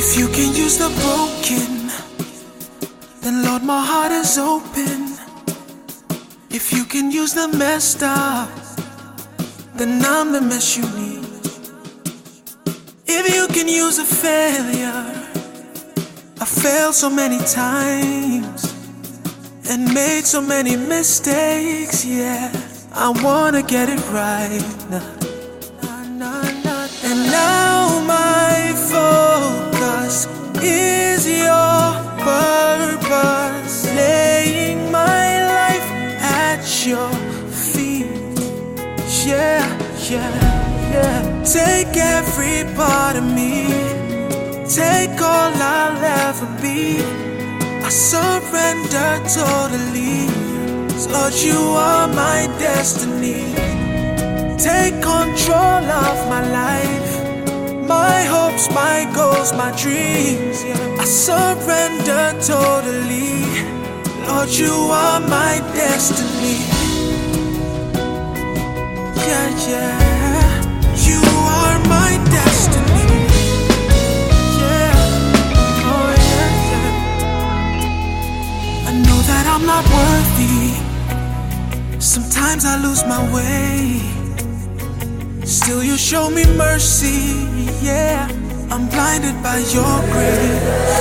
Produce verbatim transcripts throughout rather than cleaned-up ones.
If you can use the broken, then Lord, my heart is open. If you can use the messed up, then I'm the mess you need. If you can use a failure, I failed so many times and made so many mistakes, yeah. I wanna get it right now. And now my focus is your purpose, laying my life at your feet. Yeah, yeah, yeah. Take every part of me, take all I'll ever be. I surrender totally. Lord, you are my destiny. Take control of my life, my hopes, my goals, my dreams, yeah. I surrender totally. Lord, you are my destiny. Yeah, yeah. You are my destiny. Yeah. Oh, yeah, yeah. I know that I'm not worthy. Sometimes I lose my way. Still you show me mercy, yeah. I'm blinded by your grace.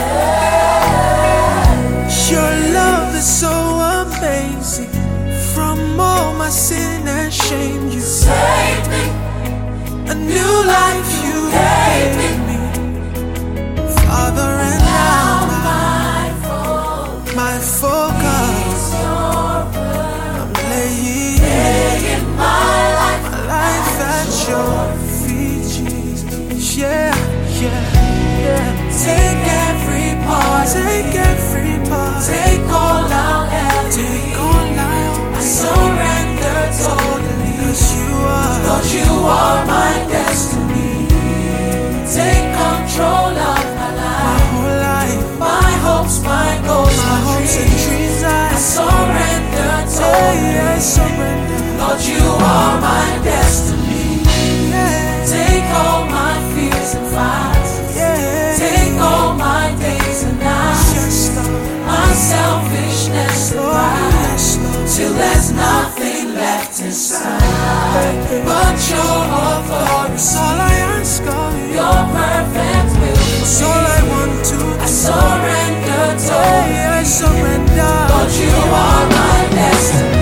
Your love is so amazing. From all my sin and shame, you saved me. A new life you gave me, Father, and now my focus, my focus, I'm laying, laying my life, my life at your feet, Jesus. Yeah, yeah, yeah. Take every part, take every part, take all I'll ever, take all I'll, I surrender totally. 'Cause you are, Lord, you are my destiny. Take control of my life, my whole life, my hopes, my goals, my, my hopes and dreams. I, I surrender totally. Yeah, I surrender. Lord, you are my destiny. Yeah. Take all my fears and fights. Yeah. Take all my days and nights. Yes, my selfishness and pride, yes, till there's nothing left inside but your authority. That's all I ask of you. Your perfect will. That's all I want to do. I surrender totally. Yeah, I surrender. Lord, you are my destiny.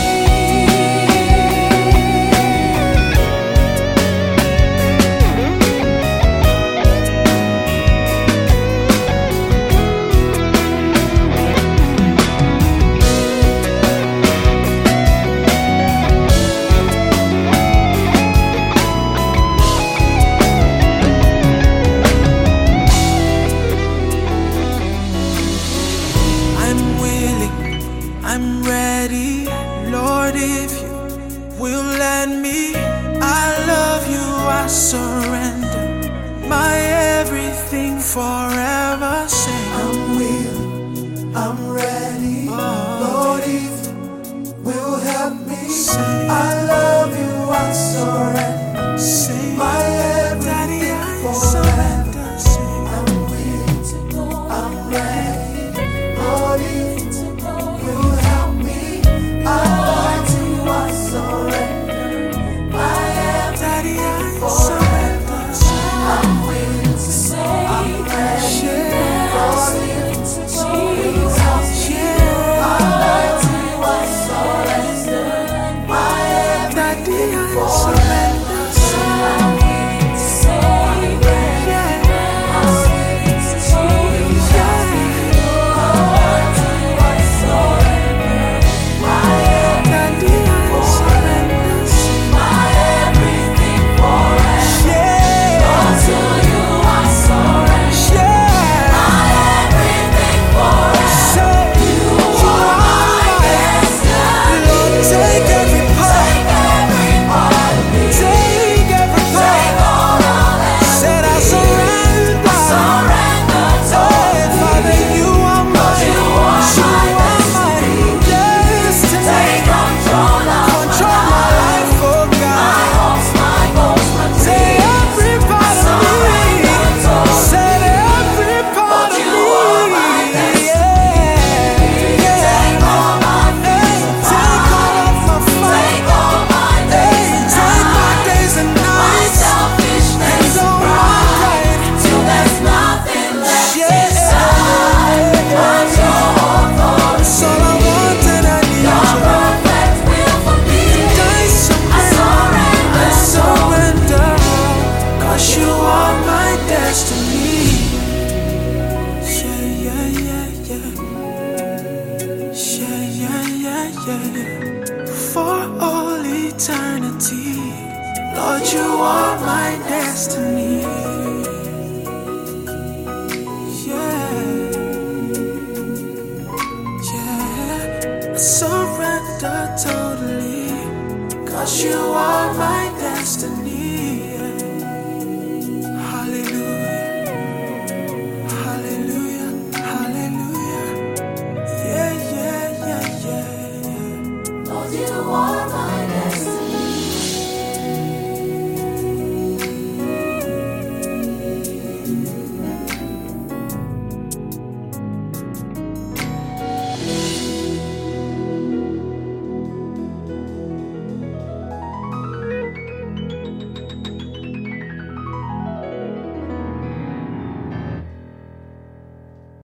I'm ready, Lord, if you will let me. I love you, I surrender my everything forever. Say I'm willing, I'm ready, oh, Lord, if you will help me. Say, I love you, I surrender, say, my everything Daddy, I forever. surrender. Say, I'm willing, I'm ready, Lord, if you Daddy, I surrender. destiny. Yeah, yeah, yeah, yeah. Yeah, yeah, yeah, yeah. For all eternity, Lord, you are my destiny.